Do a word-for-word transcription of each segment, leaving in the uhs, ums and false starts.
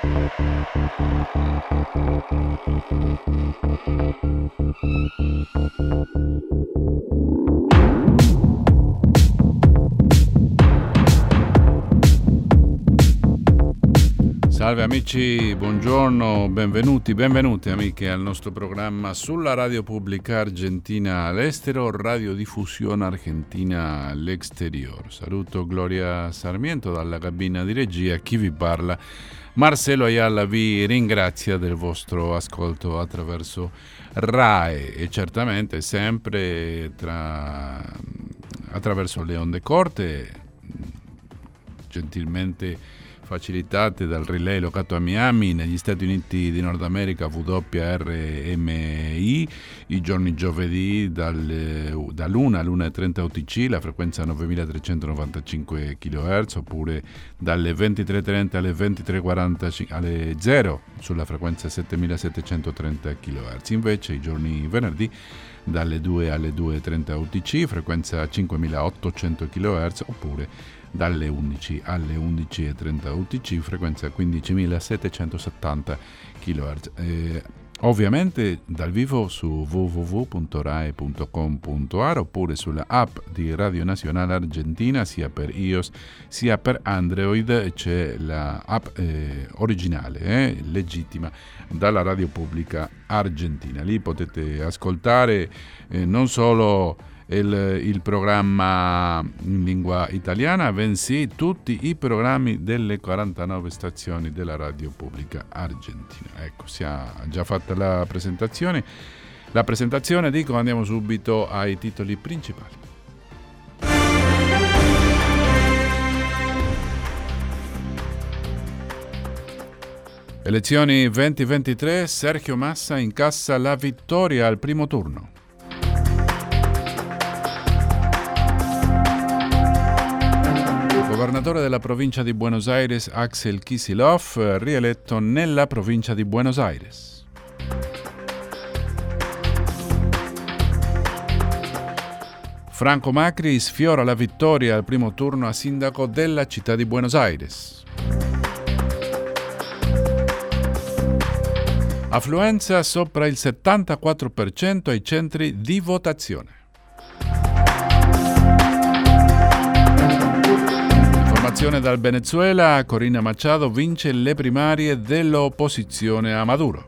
Salve amici, buongiorno, benvenuti, benvenute amiche al nostro programma sulla radio pubblica argentina all'estero, radiodiffusione argentina all'exterior. Saluto Gloria Sarmiento dalla cabina di regia, chi vi parla Marcelo Ayala vi ringrazia del vostro ascolto attraverso RAE e certamente sempre tra, attraverso le onde corte, gentilmente facilitate dal relay locato a Miami negli Stati Uniti di Nord America W R M I i giorni giovedì dal, dall'una all'una e trenta U T C la frequenza novemilatrecentonovantacinque chilohertz oppure dalle ventitré e trenta alle ventitré e quaranta alle zero sulla frequenza settemilasettecentotrenta chilohertz. Invece i giorni venerdì dalle due alle due e trenta U T C frequenza cinquemilaottocento chilohertz oppure dalle undici alle undici e trenta U T C frequenza quindicimilasettecentosettanta chilohertz. Eh, ovviamente dal vivo su w w w punto rai punto com punto a r oppure sulla app di Radio Nazionale Argentina sia per iOS sia per Android. C'è la app eh, originale, eh, legittima dalla radio pubblica argentina. Lì potete ascoltare eh, non solo Il, il programma in lingua italiana, bensì tutti i programmi delle quarantanove stazioni della radio pubblica argentina. Ecco, si è già fatta la presentazione. La presentazione, dico, andiamo subito ai titoli principali. Elezioni venti ventitré, Sergio Massa incassa la vittoria al primo turno. Governatore della provincia di Buenos Aires Axel Kicillof, rieletto nella provincia di Buenos Aires. Franco Macri sfiora la vittoria al primo turno a sindaco della città di Buenos Aires. Affluenza sopra il settantaquattro per cento ai centri di votazione. Dal Venezuela, Corina Machado vince le primarie dell'opposizione a Maduro.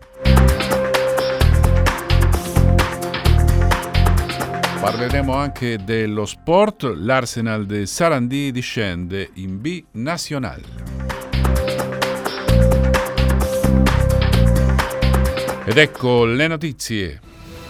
Parleremo anche dello sport, l'Arsenal di Sarandì discende in B Nacional. Ed ecco le notizie.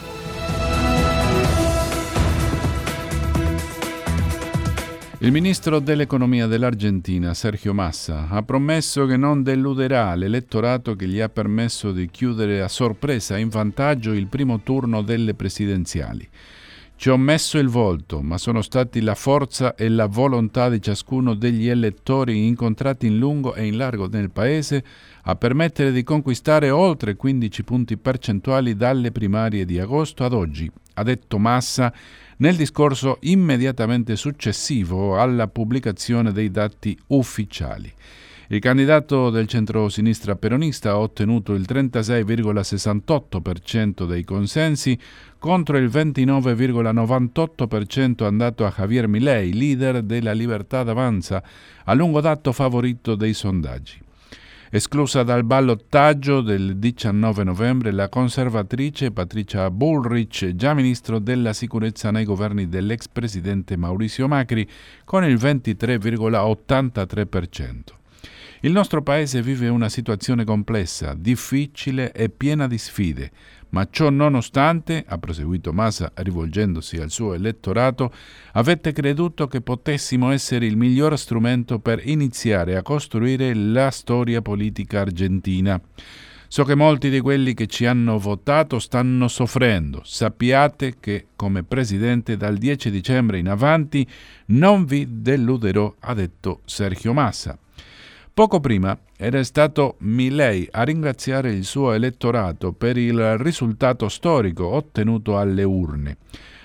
Il ministro dell'economia dell'Argentina, Sergio Massa, ha promesso che non deluderà l'elettorato che gli ha permesso di chiudere a sorpresa in vantaggio il primo turno delle presidenziali. Ci ho messo il volto, ma sono stati la forza e la volontà di ciascuno degli elettori incontrati in lungo e in largo nel paese a permettere di conquistare oltre quindici punti percentuali dalle primarie di agosto ad oggi, ha detto Massa nel discorso immediatamente successivo alla pubblicazione dei dati ufficiali. Il candidato del centro-sinistra peronista ha ottenuto il trentasei virgola sessantotto per cento dei consensi contro il ventinove virgola novantotto per cento andato a Javier Milei, leader della Libertad Avanza, a lungo dato favorito dei sondaggi. Esclusa dal ballottaggio del diciannove novembre la conservatrice Patricia Bullrich, già ministro della sicurezza nei governi dell'ex presidente Mauricio Macri, con il ventitré virgola ottantatré per cento. Il nostro paese vive una situazione complessa, difficile e piena di sfide, ma ciò nonostante, ha proseguito Massa rivolgendosi al suo elettorato, avete creduto che potessimo essere il miglior strumento per iniziare a costruire la storia politica argentina. So che molti di quelli che ci hanno votato stanno soffrendo. Sappiate che come presidente dal dieci dicembre in avanti non vi deluderò, ha detto Sergio Massa. Poco prima era stato Milei a ringraziare il suo elettorato per il risultato storico ottenuto alle urne.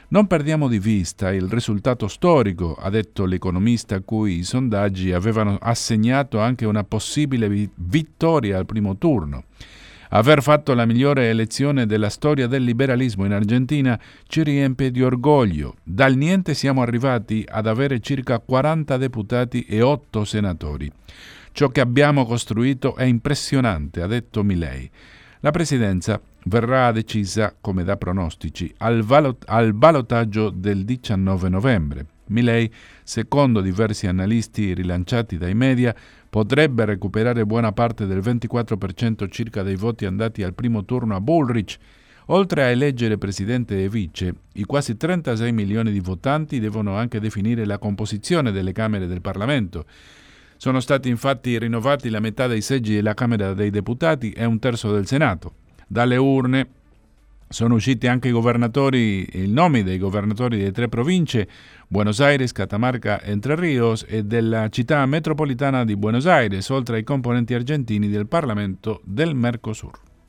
Non perdiamo di vista il risultato storico, ha detto l'economista a cui i sondaggi avevano assegnato anche una possibile vi- vittoria al primo turno. Aver fatto la migliore elezione della storia del liberalismo in Argentina ci riempie di orgoglio. Dal niente siamo arrivati ad avere circa quaranta deputati e otto senatori. Ciò che abbiamo costruito è impressionante, ha detto Milei. La presidenza verrà decisa, come da pronostici, al, valot- al ballottaggio del diciannove novembre. Milei, secondo diversi analisti rilanciati dai media, potrebbe recuperare buona parte del ventiquattro per cento circa dei voti andati al primo turno a Bullrich. Oltre a eleggere presidente e vice, i quasi trentasei milioni di votanti devono anche definire la composizione delle Camere del Parlamento. Sono stati infatti rinnovati la metà dei seggi della Camera dei Deputati e un terzo del Senato. Dalle urne sono usciti anche i governatori, i nomi dei governatori delle tre province, Buenos Aires, Catamarca, Entre Ríos e della città metropolitana di Buenos Aires, oltre ai componenti argentini del Parlamento del Mercosur.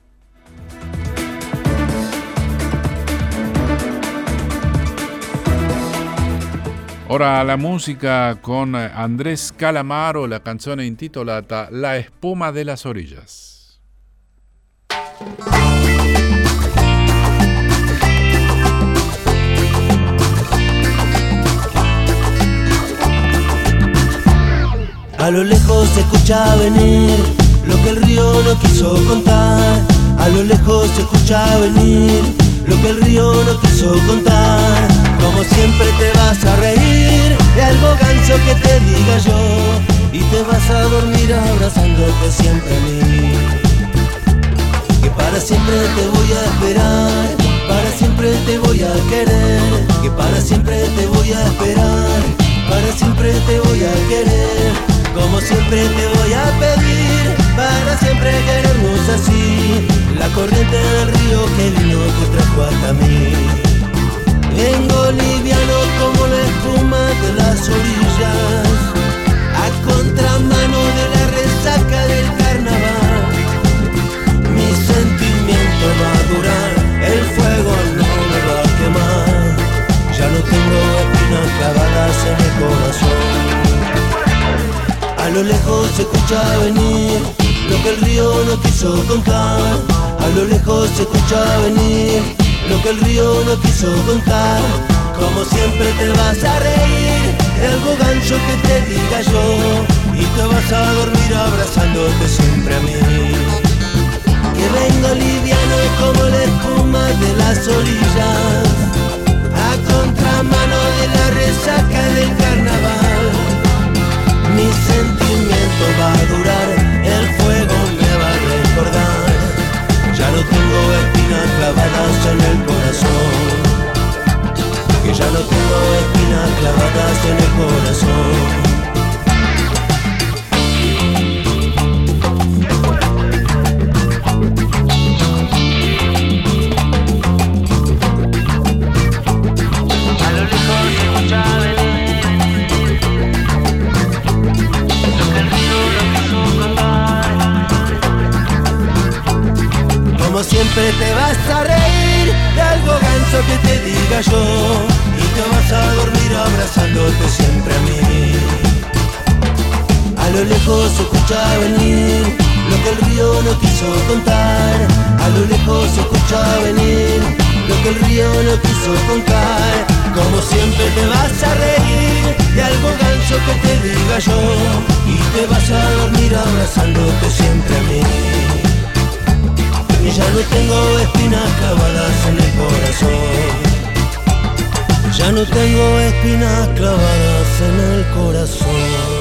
Ora la musica con Andrés Calamaro, la canzone intitolata La espuma de las orillas. A lo lejos se escucha venir lo que el río no quiso contar. A lo lejos se escucha venir lo que el río no quiso contar. Como siempre te vas a reír de algo ganso que te diga yo, y te vas a dormir abrazándote siempre a mí. Que para siempre te voy a esperar, para siempre te voy a querer. Que para siempre te voy a esperar, para siempre te voy a querer. Como siempre te voy a pedir, para siempre querernos así. La corriente del río que vino te trajo hasta mí. Vengo liviano como la espuma de las orillas, a contramano de la resaca del carnaval. Mi sentimiento va a durar, el fuego no me va a quemar. Ya no tengo espinas clavadas en el corazón. A lo lejos se escucha venir lo que el río no quiso contar. A lo lejos se escucha venir lo que el río no quiso contar. Como siempre te vas a reír de algo gancho que te diga yo, y te vas a dormir abrazándote siempre a mí. Que vengo liviano como la espuma de las orillas, a contramano de la resaca del carnaval. Mi sentimiento va a durar, el fuego me va a recordar. Ya no tengo espinas clavadas en el corazón, que ya no tengo espinas clavadas en el corazón. Como siempre te vas a reír de algo ganso que te diga yo, y te vas a dormir abrazándote siempre a mí. A lo lejos se escucha venir lo que el río no quiso contar. A lo lejos se escucha venir lo que el río no quiso contar. Como siempre te vas a reír de algo ganso que te diga yo, y te vas a dormir abrazándote siempre a mí. Y ya no tengo espinas clavadas en el corazón. Ya no tengo espinas clavadas en el corazón.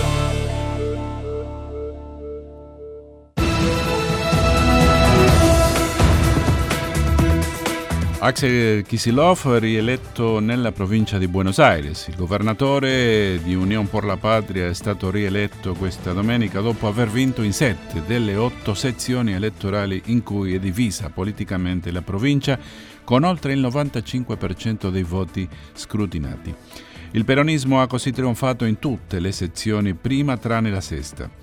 Axel Kicillof rieletto nella provincia di Buenos Aires. Il governatore di Unión por la Patria è stato rieletto questa domenica dopo aver vinto in sette delle otto sezioni elettorali in cui è divisa politicamente la provincia, con oltre il novantacinque per cento dei voti scrutinati. Il peronismo ha così trionfato in tutte le sezioni prima tranne la sesta.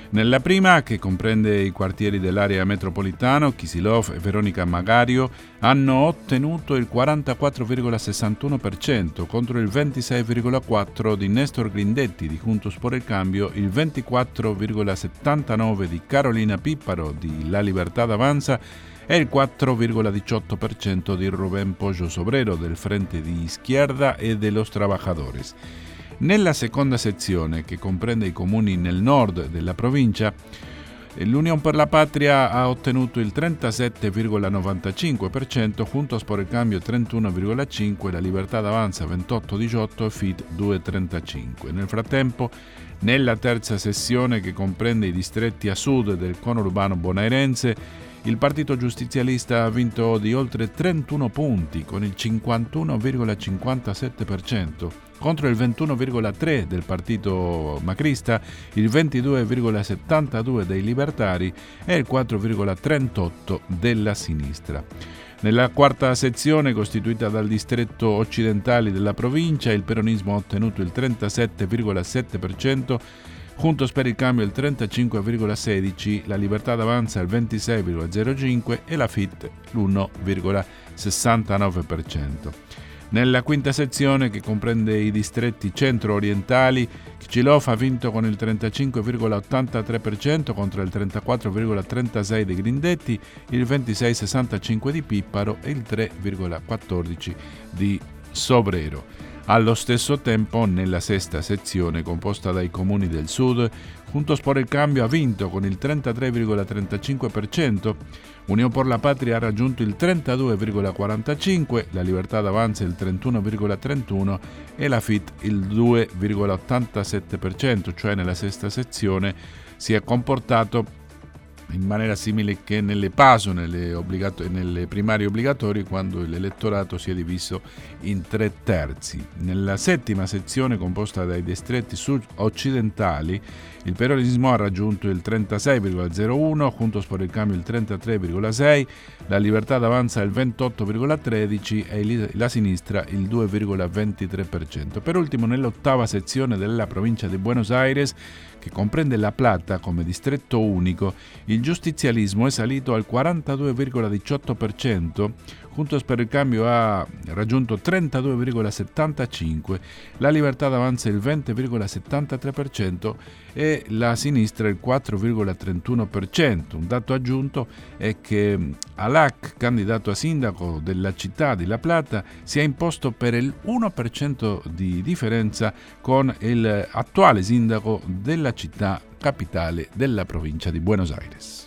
Nella prima, che comprende i quartieri dell'area metropolitana, Kisilov e Veronica Magario hanno ottenuto il quarantaquattro virgola sessantuno per cento contro il ventisei virgola quattro per cento di Nestor Grindetti di Juntos por el Cambio, il ventiquattro virgola settantanove per cento di Carolina Pipparo di La Libertad Avanza e il quattro virgola diciotto per cento di Rubén Pollos Obrero del Frente di Izquierda e de los Trabajadores. Nella seconda sezione, che comprende i comuni nel nord della provincia, l'Unión per la Patria ha ottenuto il trentasette virgola novantacinque per cento, Juntos por el Cambio trentuno virgola cinque per cento, La Libertad Avanza ventotto virgola diciotto per cento e F I T due virgola trentacinque per cento. Nel frattempo, nella terza sessione, che comprende i distretti a sud del conurbano bonaerense, il partito giustizialista ha vinto di oltre trentuno punti con il cinquantuno virgola cinquantasette per cento contro il ventuno virgola tre per cento del partito macrista, il ventidue virgola settantadue per cento dei libertari e il quattro virgola trentotto per cento della sinistra. Nella quarta sezione, costituita dal distretto occidentali della provincia, il peronismo ha ottenuto il trentasette virgola sette per cento, Juntos per il Cambio il trentacinque virgola sedici per cento, La Libertad Avanza il ventisei virgola zero cinque per cento e la F I T l'uno virgola sessantanove per cento. Nella quinta sezione, che comprende i distretti centro-orientali, Kisilov ha vinto con il trentacinque virgola ottantatré per cento contro il trentaquattro virgola trentasei per cento di Grindetti, il ventisei virgola sessantacinque per cento di Pipparo e il tre virgola quattordici per cento di Sobrero. Allo stesso tempo, nella sesta sezione, composta dai comuni del sud, Juntos por el Cambio ha vinto con il trentatré virgola trentacinque per cento, Unión por la Patria ha raggiunto il trentadue virgola quarantacinque per cento, La Libertad Avanza il trentuno virgola trentuno per cento e la F I T il due virgola ottantasette per cento, cioè nella sesta sezione si è comportato in maniera simile che nelle PASO, nelle, obbligato- nelle primarie obbligatorie, quando l'elettorato si è diviso in tre terzi. Nella settima sezione, composta dai distretti sud-occidentali, il peronismo ha raggiunto il trentasei virgola zero uno, Juntos por el Cambio il trentatré virgola sei, La Libertad Avanza il ventotto virgola tredici e la sinistra il due virgola ventitré per cento. Per ultimo, nell'ottava sezione della provincia di Buenos Aires, che comprende La Plata come distretto unico, il giustizialismo è salito al quarantadue virgola diciotto per cento, Juntos per il Cambio ha raggiunto trentadue virgola settantacinque per cento, La Libertad Avanza il venti virgola settantatré per cento e la sinistra il quattro virgola trentuno per cento. Un dato aggiunto è che Alac, candidato a sindaco della città di La Plata, si è imposto per il uno per cento di differenza con l'attuale sindaco della città capitale della provincia di Buenos Aires.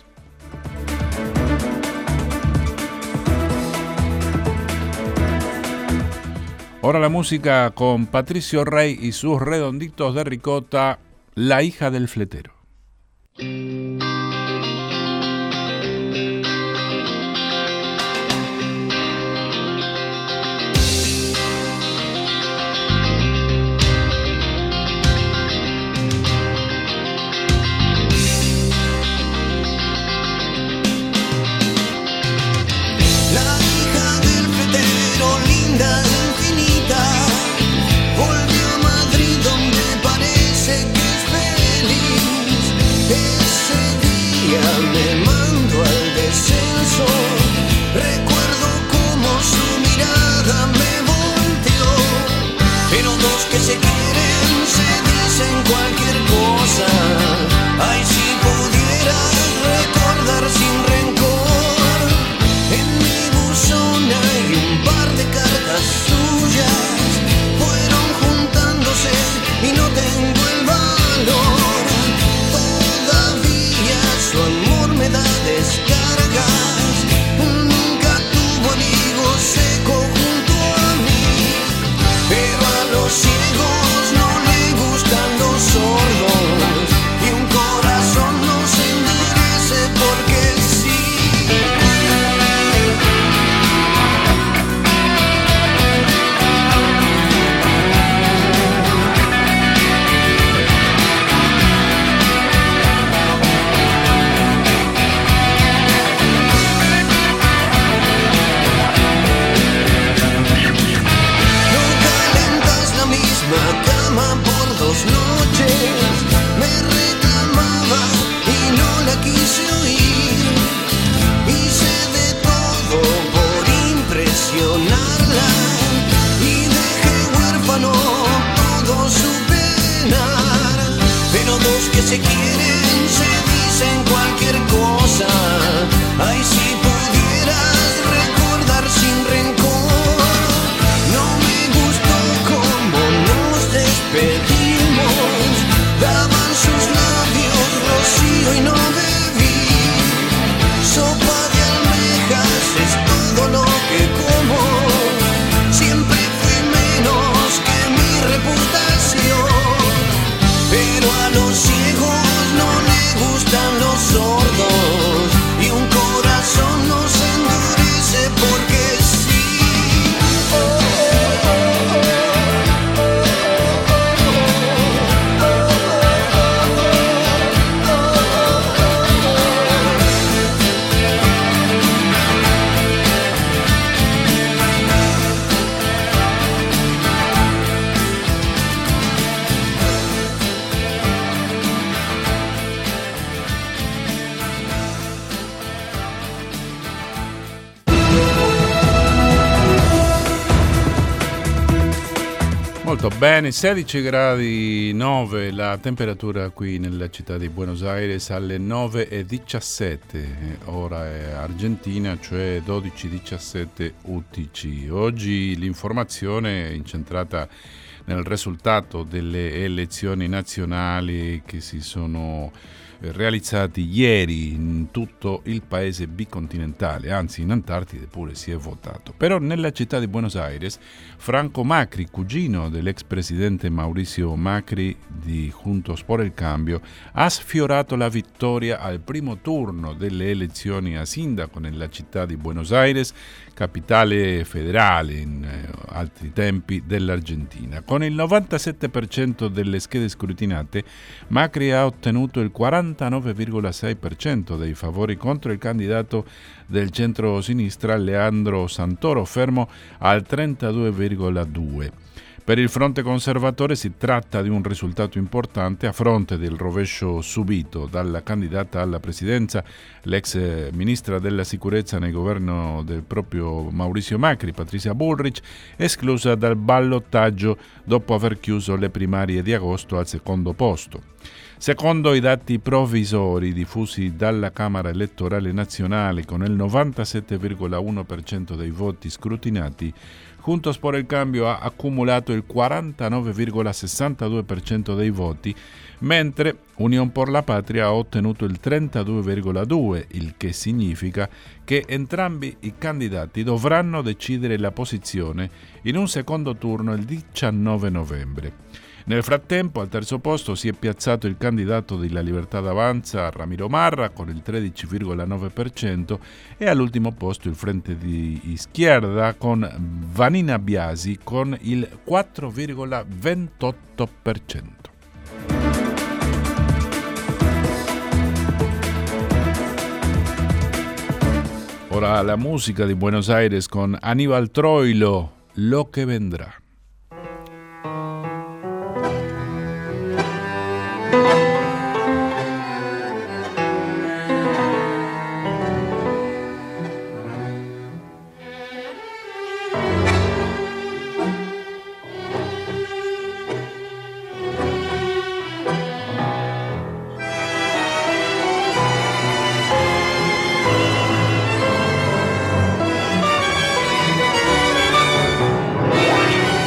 Ahora la música con Patricio Rey y sus redonditos de ricota, La hija del fletero. Recuerdo cómo su mirada me volteó, pero dos que se quieren se dicen cualquier cosa. Ay, si pudieras recordar sin rencor, en mi buzón hay un par de cartas suyas, fueron juntándose y no tengo el valor. Todavía su amor me da descargas. cosa. Ay, si pudieras recordar sin rencor. No me gustó cómo nos despedimos. Daban sus labios rocío y no bebí. Sopa de almejas es todo lo que como. Siempre fui menos que mi reputación. Pero a los ciegos no les gustan los sordos. Y un corazón no se endurece porque sí. Oh, oh, oh, oh. Molto bene, sedici gradi nove la temperatura qui nella città di Buenos Aires alle nove e diciassette, ora è Argentina, cioè dodici e diciassette U T C. Oggi l'informazione è incentrata nel risultato delle elezioni nazionali che si sono realizzati ieri in tutto il paese bicontinentale, anzi in Antartide pure si è votato. Però nella città di Buenos Aires Franco Macri, cugino dell'ex presidente Mauricio Macri di Juntos por el Cambio, ha sfiorato la vittoria al primo turno delle elezioni a sindaco nella città di Buenos Aires, capitale federale in eh, altri tempi dell'Argentina. Con il novantasette per cento delle schede scrutinate, Macri ha ottenuto il quarantanove virgola sei per cento dei favori contro il candidato del centro-sinistra Leandro Santoro, fermo al trentadue virgola due per cento. Per il fronte conservatore si tratta di un risultato importante a fronte del rovescio subito dalla candidata alla presidenza, l'ex ministra della sicurezza nel governo del proprio Mauricio Macri, Patricia Bullrich, esclusa dal ballottaggio dopo aver chiuso le primarie di agosto al secondo posto. Secondo i dati provvisori diffusi dalla Camera elettorale nazionale, con il novantasette virgola uno per cento dei voti scrutinati, Juntos por el Cambio ha accumulato il quarantanove virgola sessantadue per cento dei voti, mentre Unión por la Patria ha ottenuto il trentadue virgola due per cento, il che significa che entrambi i candidati dovranno decidere la posizione in un secondo turno il diciannove novembre. Nel frattempo, al terzo posto si è piazzato il candidato della Libertà d'Avanza, Ramiro Marra, con il tredici virgola nove per cento, e all'ultimo posto il Frente di Izquierda con Vanina Biasi con il quattro virgola ventotto per cento. Ora la musica di Buenos Aires con Aníbal Troilo, Lo que vendrá. Oh,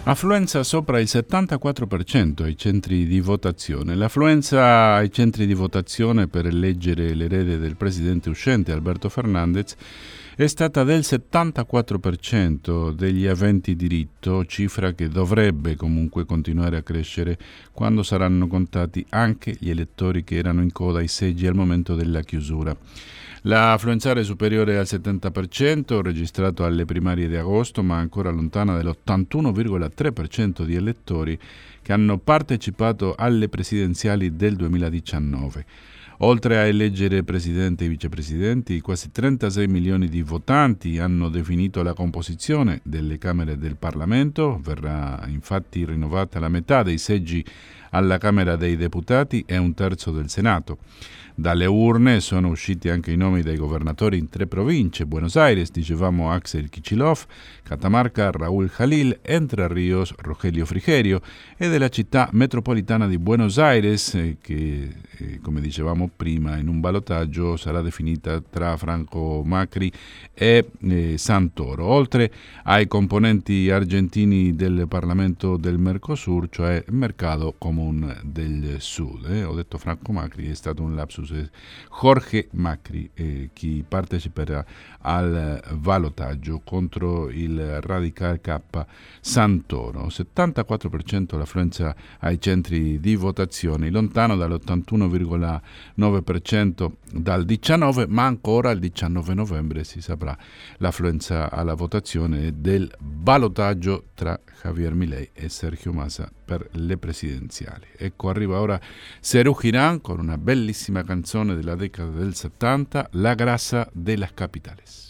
Affluenza sopra il settantaquattro per cento ai centri di votazione. L'affluenza ai centri di votazione per eleggere l'erede del presidente uscente Alberto Fernandez è stata del settantaquattro per cento degli aventi diritto, cifra che dovrebbe comunque continuare a crescere quando saranno contati anche gli elettori che erano in coda ai seggi al momento della chiusura. L'affluenza superiore al settanta per cento registrato alle primarie di agosto, ma ancora lontana dell'ottantuno virgola tre per cento di elettori che hanno partecipato alle presidenziali del duemiladiciannove. Oltre a eleggere presidente e vicepresidenti, quasi trentasei milioni di votanti hanno definito la composizione delle Camere del Parlamento. Verrà infatti rinnovata la metà dei seggi alla Camera dei Deputati e un terzo del Senato. Dalle urne sono usciti anche i nomi dei governatori in tre province: Buenos Aires, dicevamo Axel Kicillof, Catamarca Raúl Jalil, Entre Ríos Rogelio Frigerio, e della città metropolitana di Buenos Aires eh, che, eh, come dicevamo prima, in un ballottaggio sarà definita tra Franco Macri e eh, Santoro, oltre ai componenti argentini del Parlamento del Mercosur, cioè Mercado Común del Sud. Eh. Ho detto Franco Macri, è stato un lapsus. Jorge Macri, eh, chi parteciperà al ballottaggio contro il Radical K Santoro. settantaquattro per cento l'affluenza ai centri di votazione, lontano dall'ottantuno virgola nove per cento dal diciannove, ma ancora il diciannove novembre si saprà l'affluenza alla votazione del ballottaggio tra Javier Milei e Sergio Massa per le presidenziali. Ecco, arriva ora Serú Girán con una bellissima canzone della decada del settanta, La grasa de las capitales.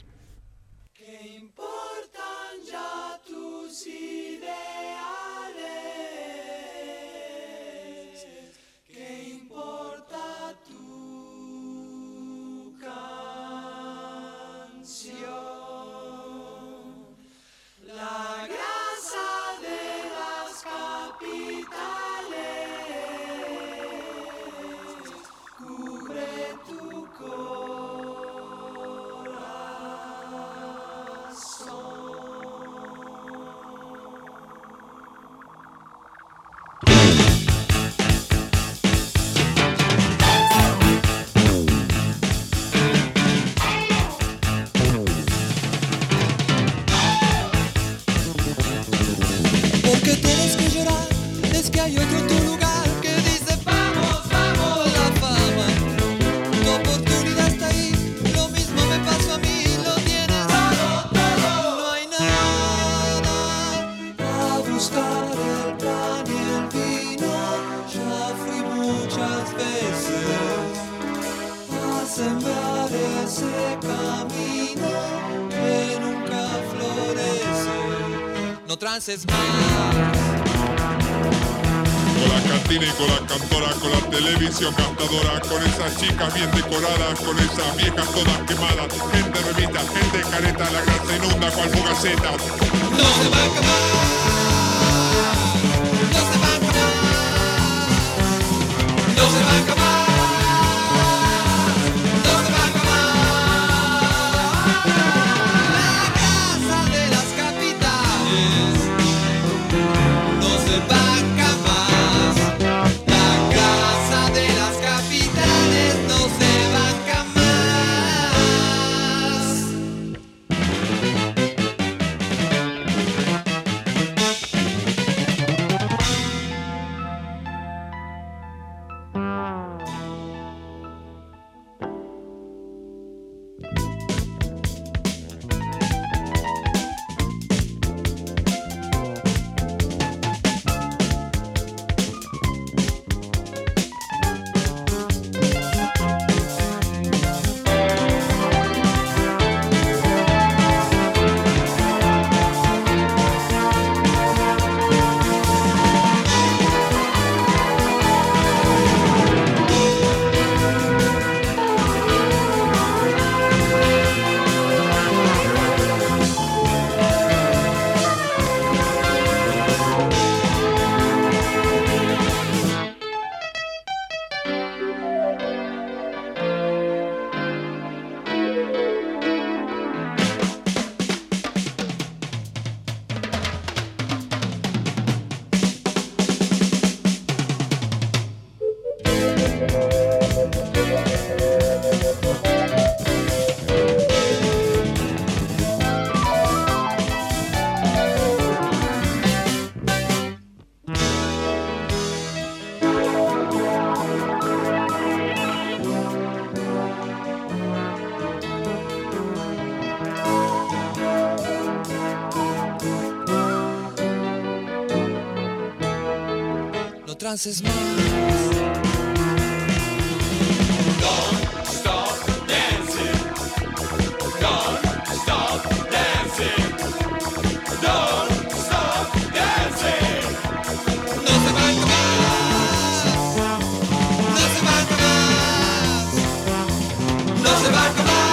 Trances más. Con la cantina y con la cantora, con la televisión cantadora, con esas chicas bien decoradas, con esas viejas todas quemadas, gente remita, gente careta, la grasa inunda cual fugaceta. No se va a acabar, no se va a acabar, no se va a acabar. trances más. Don't stop dancing. Don't stop dancing. Don't stop dancing. No se va más. No se va más. No se va más.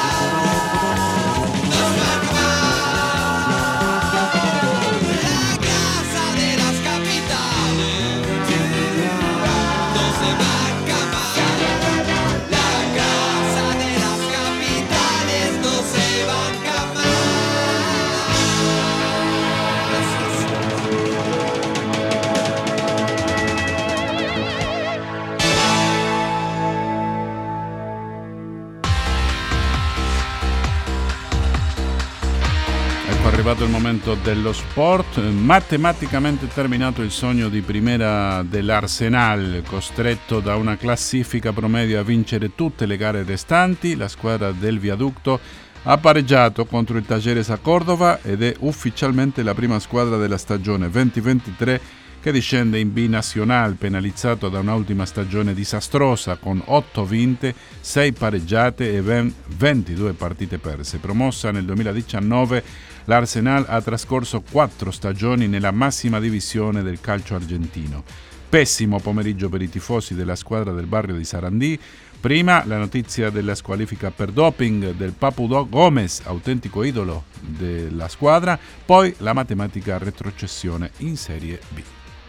È arrivato il momento dello sport, matematicamente terminato il sogno di primera dell'Arsenal, costretto da una classifica promedio a vincere tutte le gare restanti. La squadra del Viaducto ha pareggiato contro il Talleres a Cordova ed è ufficialmente la prima squadra della stagione venti ventitré che discende in B Nacional, penalizzato da un'ultima stagione disastrosa con otto vinte, sei pareggiate e ben ventidue partite perse. Promossa nel duemiladiciannove, l'Arsenal ha trascorso quattro stagioni nella massima divisione del calcio argentino. Pessimo pomeriggio per i tifosi della squadra del barrio di Sarandì. Prima la notizia della squalifica per doping del Papu Gomez, autentico idolo della squadra, poi la matematica retrocessione in Serie B.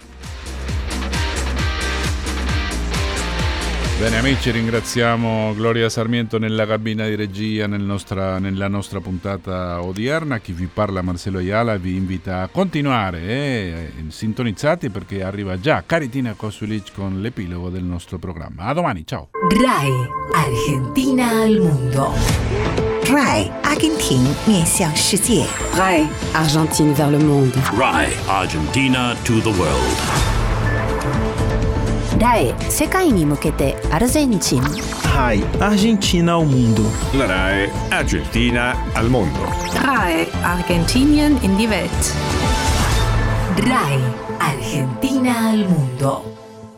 Bene amici, ringraziamo Gloria Sarmiento nella cabina di regia nel nostra, nella nostra puntata odierna. Chi vi parla, Marcelo Ayala, vi invita a continuare e sintonizzati perché arriva già Caritina Kosulic con l'epilogo del nostro programma. A domani, ciao. RAI Argentina al mondo. RAI Argentina 面向世界. RAI Argentine vers le monde. RAI Argentina to the world. ライ世界に向けてアルゼンチン RAI Argentina al mondo. La RAI Argentina al mondo. RAI Argentinien in die Welt. RAI Argentina al mondo.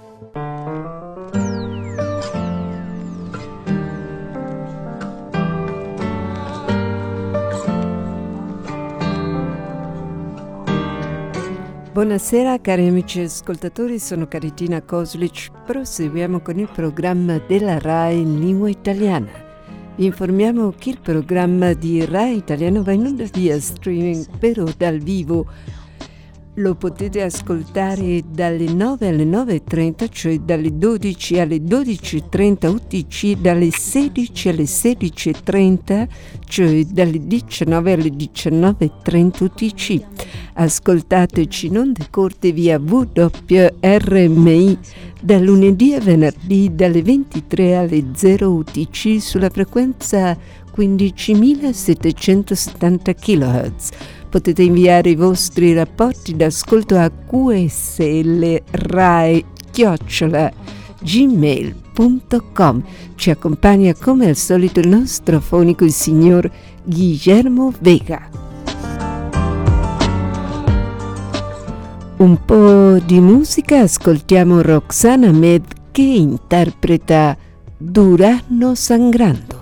Buonasera cari amici ascoltatori, sono Caritina Kosulic. Proseguiamo con il programma della RAI in lingua italiana. Vi informiamo che il programma di RAI Italiano va in onda via streaming, però dal vivo. Lo potete ascoltare dalle nove alle nove e trenta, cioè dalle dodici alle dodici e trenta U T C, dalle sedici alle sedici e trenta, cioè dalle diciannove alle diciannove e trenta U T C. Ascoltateci in onde corte via W R M I da lunedì a venerdì dalle ventitré alle zero U T C sulla frequenza quindicimilasettecentosettanta chilohertz. Potete inviare i vostri rapporti d'ascolto a Q S L rai chiocciola gmail punto com. Ci accompagna come al solito il nostro fonico, il signor Guillermo Vega. Un po' di musica, ascoltiamo Roxana Med che interpreta Durazno Sangrando.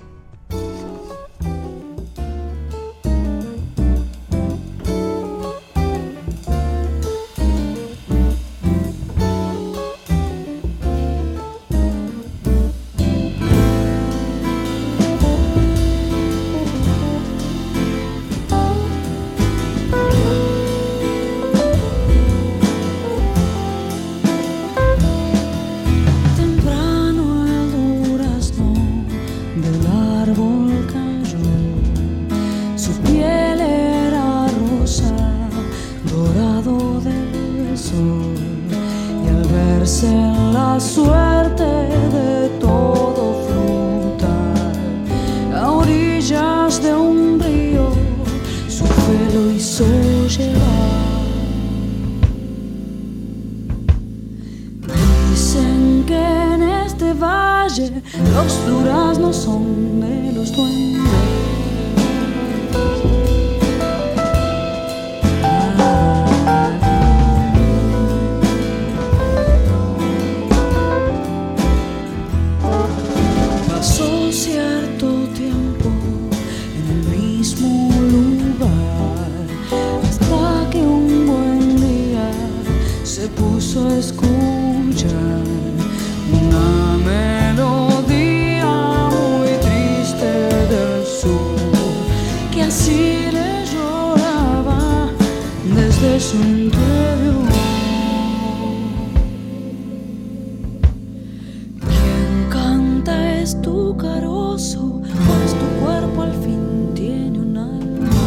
Los duraznos son de los duendes. su interior. Quien canta es tu carozo, pues tu cuerpo al fin tiene un alma.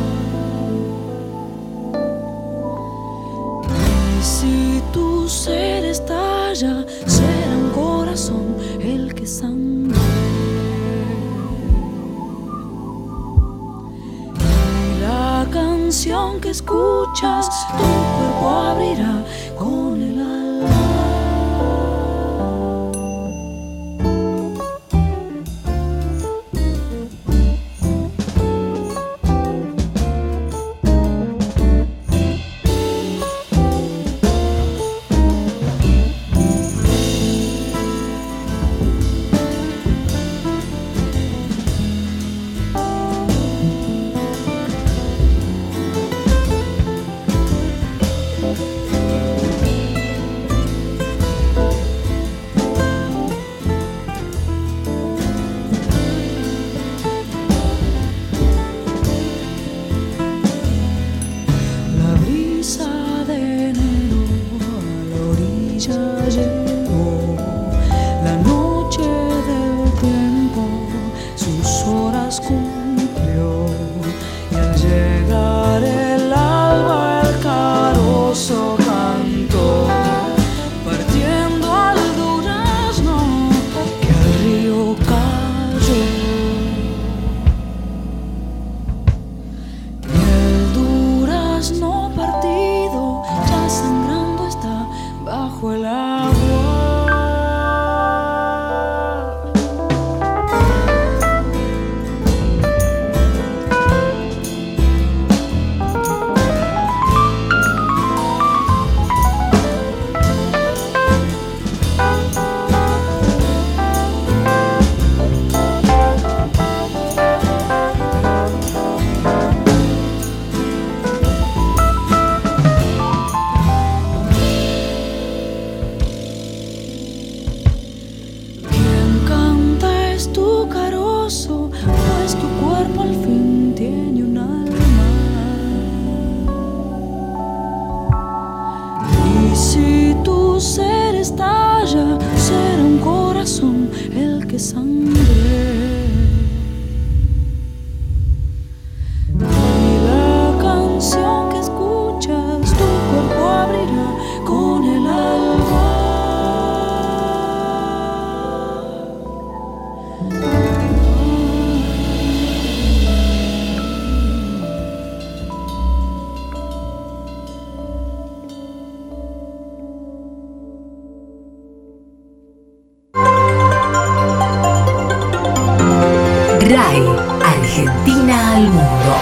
Y si tu ser estalla, será un corazón el que sangre. Y la canción que escuchas, tu cuerpo abrirá con el alma. RAI, Argentina al mundo.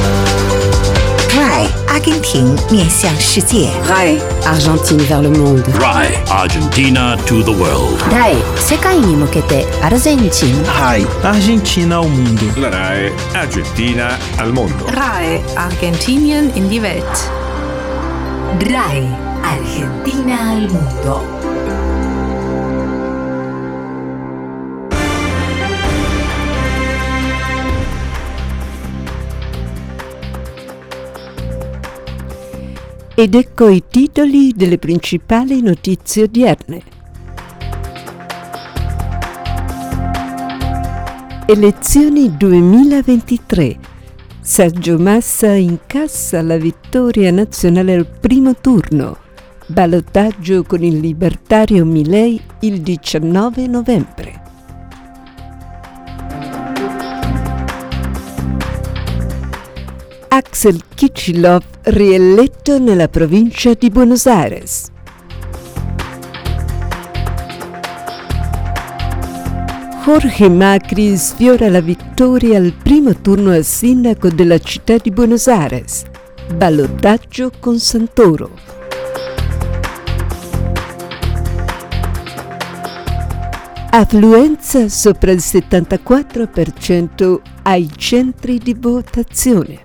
RAI, 阿根廷面向世界。 RAI, Argentine vers le monde. RAI, Argentina to the world. RAI, 世界に向けてアルゼンチン。 RAI, Argentina al mundo. La RAI, Argentina al mondo. RAI, Argentinien in die Welt. RAI, Argentina al mundo. Ed ecco i titoli delle principali notizie odierne. Elezioni duemilaventitré. Sergio Massa incassa la vittoria nazionale al primo turno. Ballottaggio con il libertario Milei il diciannove novembre. Axel Kicillof rieletto nella provincia di Buenos Aires. Jorge Macri sfiora la vittoria al primo turno a sindaco della città di Buenos Aires. Ballottaggio con Santoro. Affluenza sopra il settantaquattro per cento ai centri di votazione.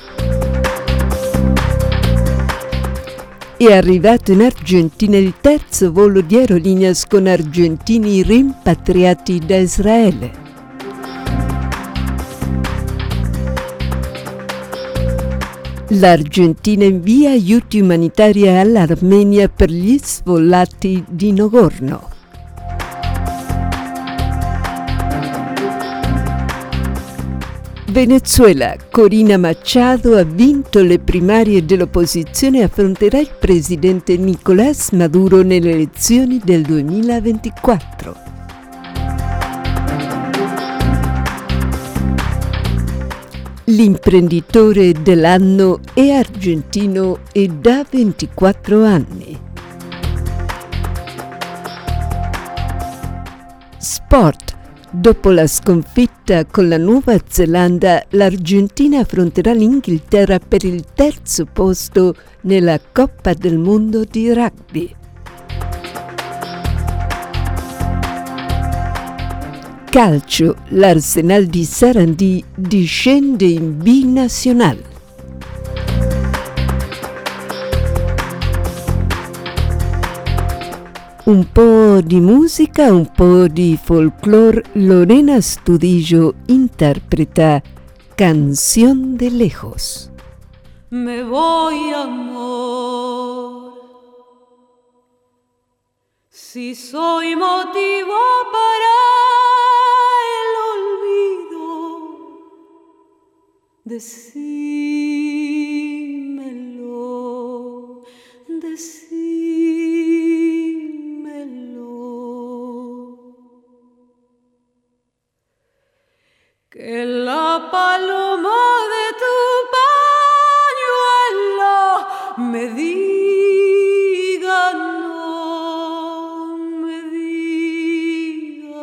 È arrivato in Argentina il terzo volo di Aerolíneas con argentini rimpatriati da Israele. L'Argentina invia aiuti umanitari all'Armenia per gli sfollati di Nagorno. Venezuela, Corina Machado ha vinto le primarie dell'opposizione e affronterà il presidente Nicolás Maduro nelle elezioni del duemilaventiquattro. L'imprenditore dell'anno è argentino e da ventiquattro anni. Sport. Dopo la sconfitta con la Nuova Zelanda, l'Argentina affronterà l'Inghilterra per il terzo posto nella Coppa del Mondo di rugby. Calcio, l'Arsenal di Sarandì discende in B Nacional. Un po' di musica, un po' di folclore. Lorena Studillo interpreta Canción de Lejos. Me voy, amor, si soy motivo para el olvido, decímelo, decímelo, que la paloma de tu pañuelo me diga no, me diga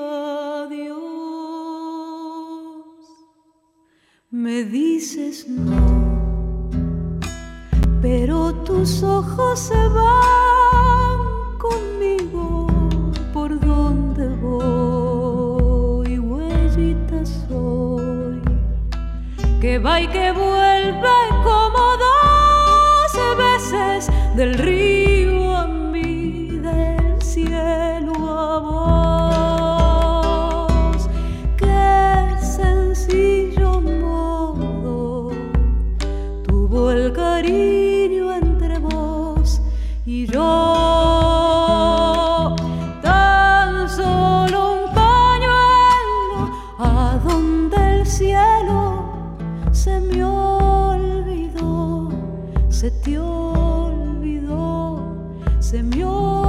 adiós. Me dices no, pero tus ojos se van conmigo por donde voy, huellita soy, que va y que vuelve como dos veces del río a mí, del cielo a vos. Qué sencillo modo tuvo el cariño entre vos y yo. Tan solo un pañuelo a donde el cielo se me olvidó, se te olvidó, se me olvidó.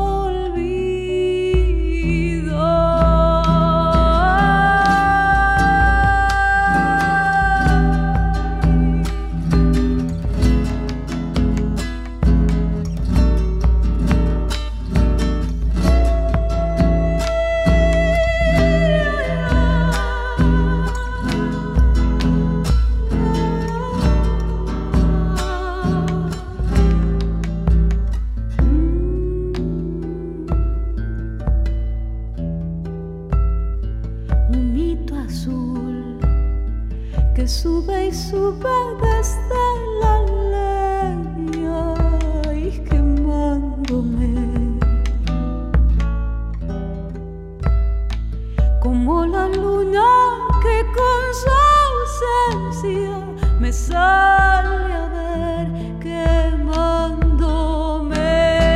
Sube y sube desde la leña y quemándome como la luna que con su ausencia me sale a ver, quemándome.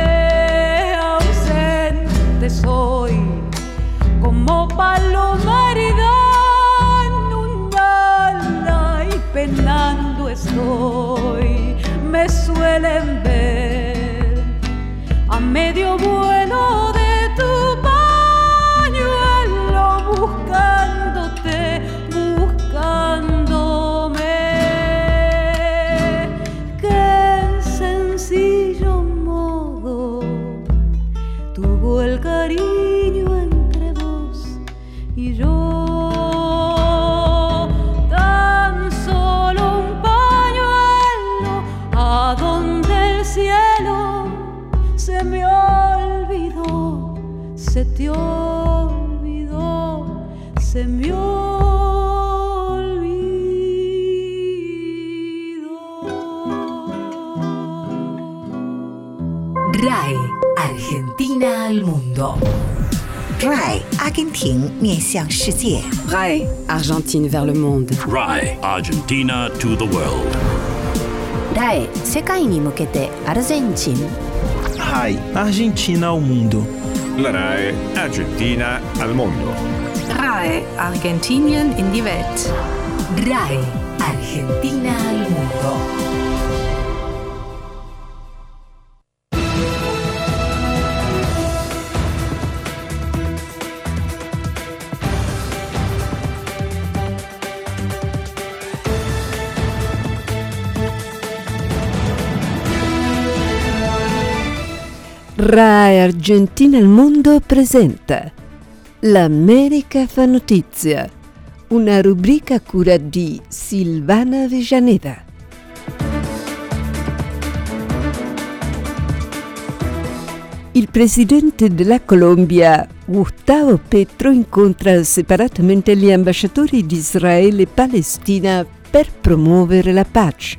Ausente soy como paloma herida, penando estoy. Me suelen ver a medio vuelo de tu pañuelo, buscándote, buscándome. Qué sencillo modo tuvo el cariño entre vos y yo. Se me olvidó, se te olvidó, se me olvidó. R A I Argentina al mundo. R A I 阿根廷面向世界。 R A I Argentine vers le monde. R A I Argentina to the world. ラエ世界に向けてアルゼンチン。 R A I Argentina ao mundo. La R A E Argentina al mondo. R A E Argentinien in die Welt. R A E Argentina al mondo. R A E Argentina al mondo presenta L'America fa notizia, una rubrica a cura di Silvana Villanueva. Il presidente della Colombia, Gustavo Petro, incontra separatamente gli ambasciatori di Israele e Palestina per promuovere la pace.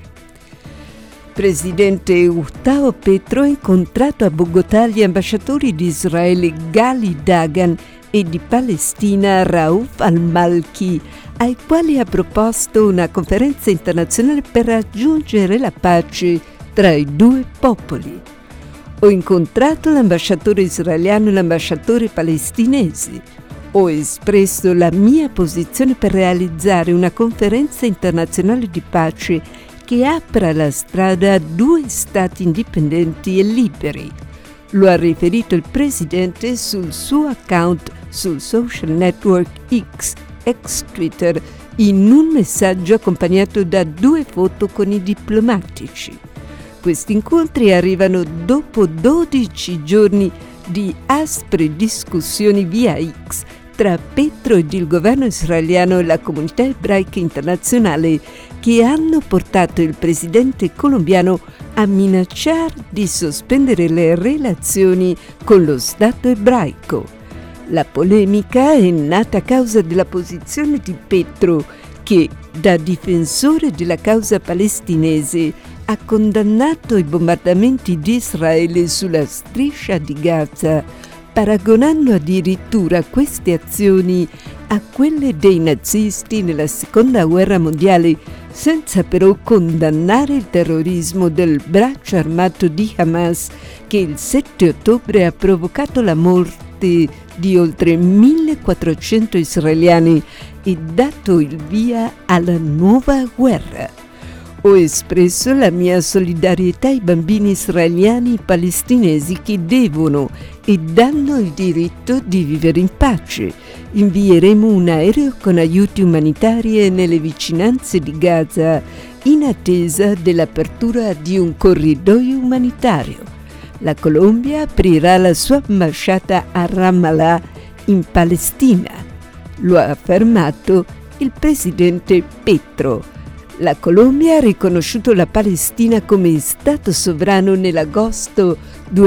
Presidente Gustavo Petro ha incontrato a Bogotà gli ambasciatori di Israele Gali Dagan e di Palestina Rauf al-Malki, ai quali ha proposto una conferenza internazionale per raggiungere la pace tra i due popoli. Ho incontrato l'ambasciatore israeliano e l'ambasciatore palestinese. Ho espresso la mia posizione per realizzare una conferenza internazionale di pace che apra la strada a due stati indipendenti e liberi. Lo ha riferito il presidente sul suo account sul social network X, ex Twitter, in un messaggio accompagnato da due foto con i diplomatici. Questi incontri arrivano dopo dodici giorni di aspre discussioni via X tra Petro ed il governo israeliano e la comunità ebraica internazionale, che hanno portato il presidente colombiano a minacciare di sospendere le relazioni con lo Stato ebraico. La polemica è nata a causa della posizione di Petro, che, da difensore della causa palestinese, ha condannato i bombardamenti di Israele sulla striscia di Gaza, paragonando addirittura queste azioni a quelle dei nazisti nella Seconda Guerra Mondiale, senza però condannare il terrorismo del braccio armato di Hamas, che il sette ottobre ha provocato la morte di oltre millequattrocento israeliani e dato il via alla nuova guerra. Ho espresso la mia solidarietà ai bambini israeliani e palestinesi che devono e danno il diritto di vivere in pace. Invieremo un aereo con aiuti umanitari nelle vicinanze di Gaza in attesa dell'apertura di un corridoio umanitario. La Colombia aprirà la sua ambasciata a Ramallah in Palestina. Lo ha affermato il presidente Petro. La Colombia ha riconosciuto la Palestina come Stato sovrano nell'agosto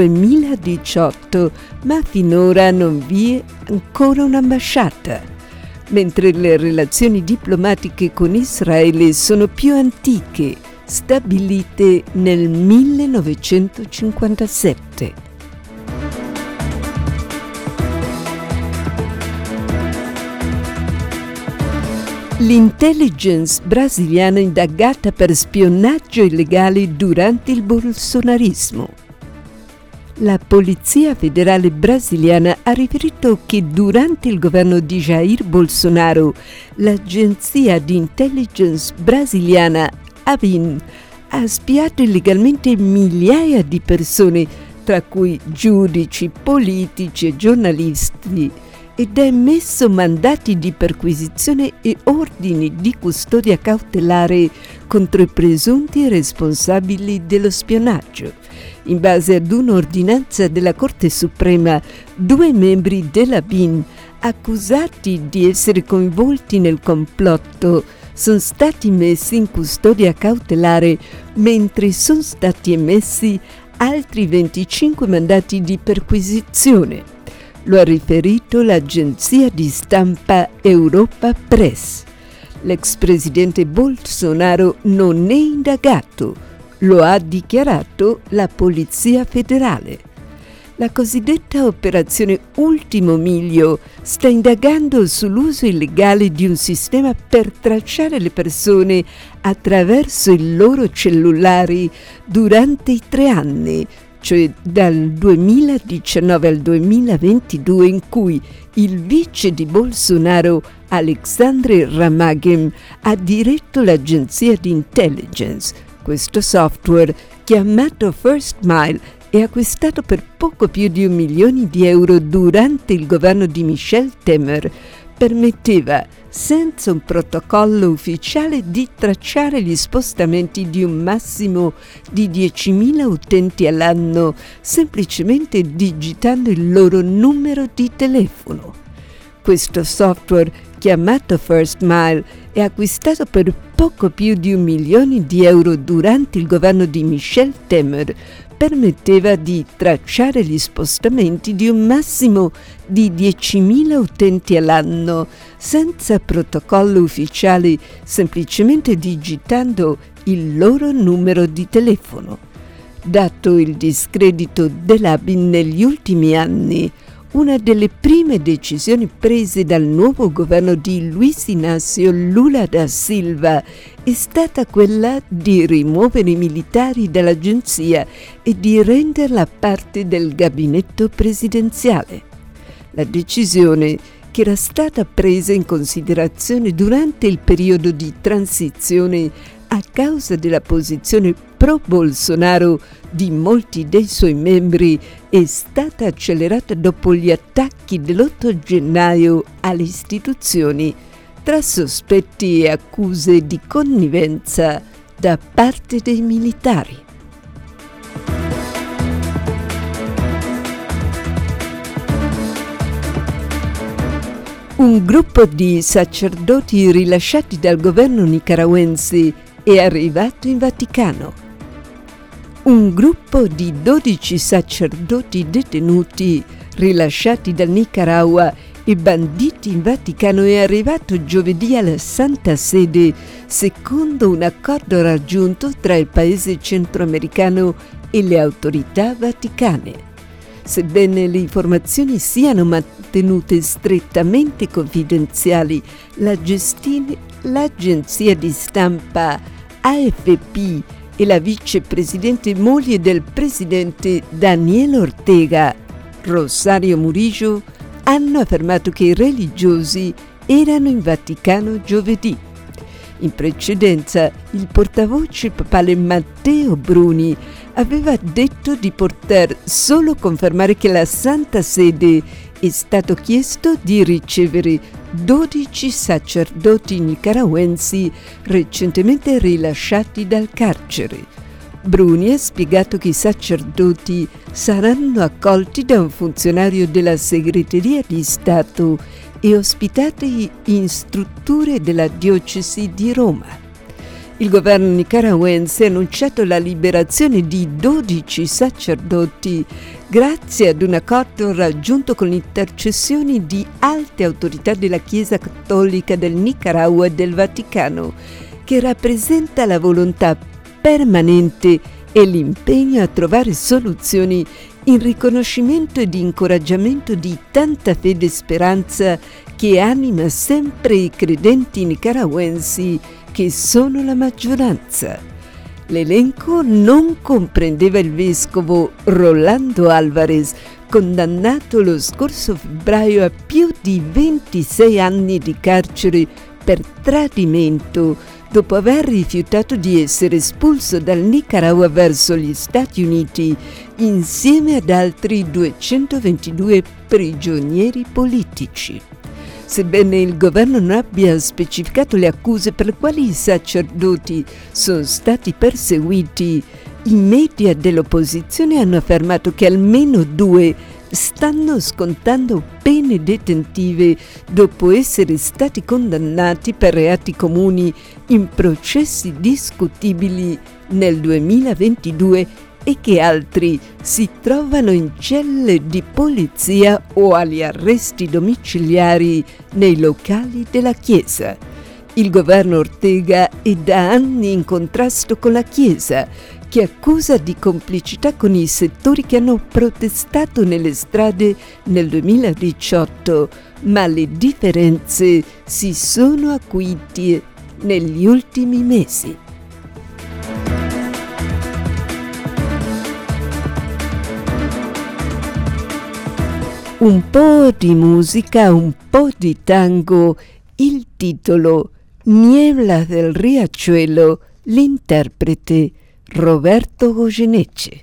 duemiladiciotto, ma finora non vi è ancora un'ambasciata, mentre le relazioni diplomatiche con Israele sono più antiche, stabilite nel millenovecentocinquantasette. L'intelligence brasiliana indagata per spionaggio illegale durante il bolsonarismo. La Polizia Federale brasiliana ha riferito che durante il governo di Jair Bolsonaro, l'agenzia di intelligence brasiliana ABIN ha spiato illegalmente migliaia di persone, tra cui giudici, politici e giornalisti, ed ha emesso mandati di perquisizione e ordini di custodia cautelare contro i presunti responsabili dello spionaggio. In base ad un'ordinanza della Corte Suprema, due membri della B I N, accusati di essere coinvolti nel complotto, sono stati messi in custodia cautelare, mentre sono stati emessi altri venticinque mandati di perquisizione. Lo ha riferito l'agenzia di stampa Europa Press. L'ex presidente Bolsonaro non è indagato, lo ha dichiarato la Polizia Federale. La cosiddetta operazione Ultimo Miglio sta indagando sull'uso illegale di un sistema per tracciare le persone attraverso i loro cellulari durante i tre anni, cioè dal duemiladiciannove al duemilaventidue, in cui il vice di Bolsonaro, Alexandre Ramagem, ha diretto l'agenzia di intelligence. Questo software, chiamato First Mile, è acquistato per poco più di un milione di euro durante il governo di Michel Temer, permetteva, senza un protocollo ufficiale, di tracciare gli spostamenti di un massimo di diecimila utenti all'anno, semplicemente digitando il loro numero di telefono. Questo software, chiamato First Mile, è acquistato per poco più di un milione di euro durante il governo di Michel Temer, permetteva di tracciare gli spostamenti di un massimo di diecimila utenti all'anno, senza protocollo ufficiale, semplicemente digitando il loro numero di telefono. Dato il discredito dell'A B I N negli ultimi anni, una delle prime decisioni prese dal nuovo governo di Luiz Inácio Lula da Silva è stata quella di rimuovere i militari dall'agenzia e di renderla parte del gabinetto presidenziale. La decisione, che era stata presa in considerazione durante il periodo di transizione a causa della posizione pro-Bolsonaro di molti dei suoi membri, è stata accelerata dopo gli attacchi dell'otto gennaio alle istituzioni, tra sospetti e accuse di connivenza da parte dei militari. Un gruppo di sacerdoti rilasciati dal governo nicaragüense è arrivato in Vaticano. Un gruppo di dodici sacerdoti detenuti rilasciati dal Nicaragua e banditi in Vaticano è arrivato giovedì alla Santa Sede, secondo un accordo raggiunto tra il paese centroamericano e le autorità vaticane. Sebbene le informazioni siano mantenute strettamente confidenziali, la gestine, l'agenzia di stampa A F P e la vicepresidente moglie del presidente Daniel Ortega, Rosario Murillo, hanno affermato che i religiosi erano in Vaticano giovedì. In precedenza, il portavoce papale Matteo Bruni aveva detto di poter solo confermare che la Santa Sede è stato chiesto di ricevere dodici sacerdoti nicaragüensi recentemente rilasciati dal carcere. Bruni ha spiegato che i sacerdoti saranno accolti da un funzionario della Segreteria di Stato e ospitati in strutture della diocesi di Roma. Il governo nicaragüense ha annunciato la liberazione di dodici sacerdoti grazie ad un accordo raggiunto con intercessioni di alte autorità della Chiesa Cattolica del Nicaragua e del Vaticano, che rappresenta la volontà permanente e l'impegno a trovare soluzioni in riconoscimento ed incoraggiamento di tanta fede e speranza che anima sempre i credenti nicaragüensi, che sono la maggioranza. L'elenco non comprendeva il vescovo Rolando Álvarez, condannato lo scorso febbraio a più di ventisei anni di carcere per tradimento, dopo aver rifiutato di essere espulso dal Nicaragua verso gli Stati Uniti insieme ad altri duecentoventidue prigionieri politici. Sebbene il governo non abbia specificato le accuse per le quali i sacerdoti sono stati perseguiti, i media dell'opposizione hanno affermato che almeno due stanno scontando pene detentive dopo essere stati condannati per reati comuni in processi discutibili nel duemilaventidue e che altri si trovano in celle di polizia o agli arresti domiciliari nei locali della Chiesa. Il governo Ortega è da anni in contrasto con la Chiesa, che accusa di complicità con i settori che hanno protestato nelle strade nel duemiladiciotto, ma le differenze si sono acuite negli ultimi mesi. Un po' di musica, un po' di tango, il titolo Niebla del Riachuelo, l'interprete Roberto Goyeneche.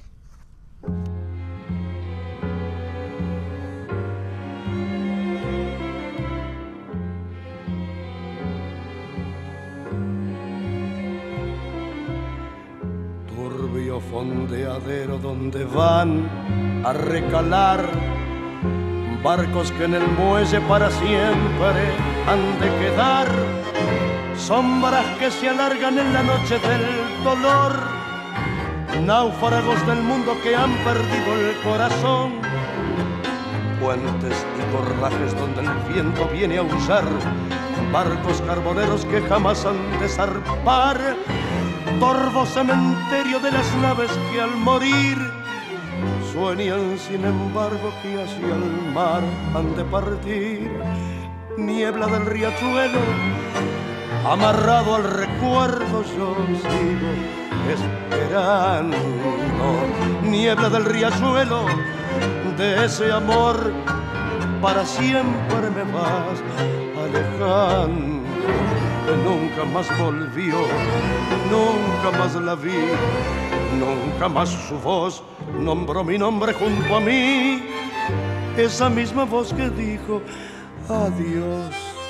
Turbio fondeadero donde van a recalar barcos que en el muelle para siempre han de quedar, sombras que se alargan en la noche del dolor, náufragos del mundo que han perdido el corazón, puentes y corrajes donde el viento viene a aullar, barcos carboneros que jamás han de zarpar, torvo cementerio de las naves que al morir sueñan sin embargo que hacia el mar han de partir. Niebla del riachuelo, amarrado al recuerdo yo sigo esperando. Niebla del riachuelo, de ese amor para siempre me vas alejando. Nunca más volvió, nunca más la vi, nunca más su voz nombró mi nombre junto a mí, esa misma voz que dijo adiós.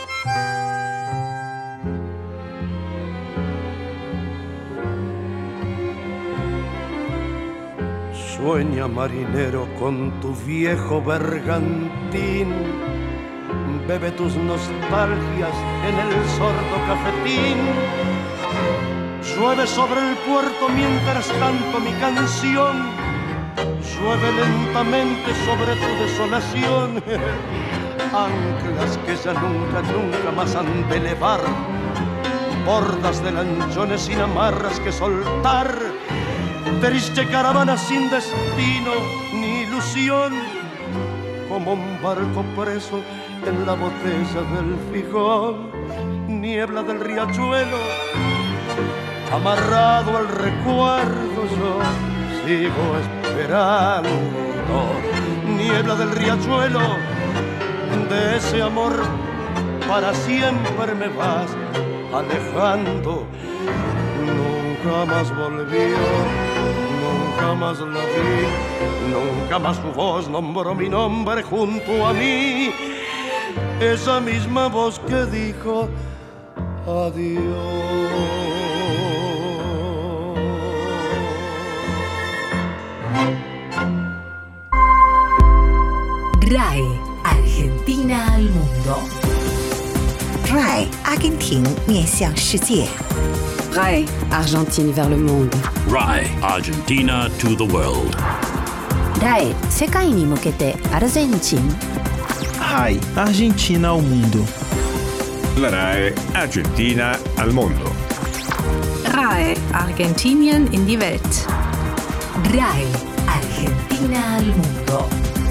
Sueña marinero con tu viejo bergantín, bebe tus nostalgias en el sordo cafetín. Llueve sobre el puerto mientras canto mi canción, llueve lentamente sobre tu desolación. Anclas que ya nunca, nunca más han de elevar, bordas de lanchones sin amarras que soltar, triste caravana sin destino ni ilusión, como un barco preso en la botella del fijón. Niebla del riachuelo, amarrado al recuerdo yo sigo esperando. Niebla del riachuelo, de ese amor para siempre me vas alejando. Nunca más volvió, nunca más la vi, nunca más su voz nombró mi nombre junto a mí, esa misma voz que dijo adiós. R A E, Argentina al mundo. R A E, 阿根廷面向世界。 R A E, Argentine vers le monde. R A E, Argentina to the world. R A E, 世界に向けてアルゼンチン。 R A E, Argentina ao mundo. La R A E, Argentina al mondo. R A E, Argentinien in die Welt. R A E, Argentina al mundo.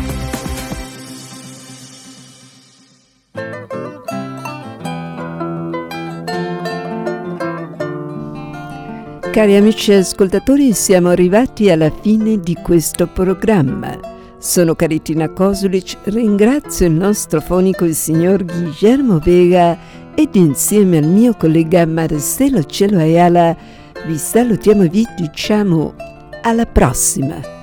Cari amici ascoltatori, siamo arrivati alla fine di questo programma. Sono Caritina Kosulic, ringrazio il nostro fonico, il signor Guillermo Vega, ed insieme al mio collega Marcelo Cielo Ayala vi salutiamo e vi diciamo alla prossima.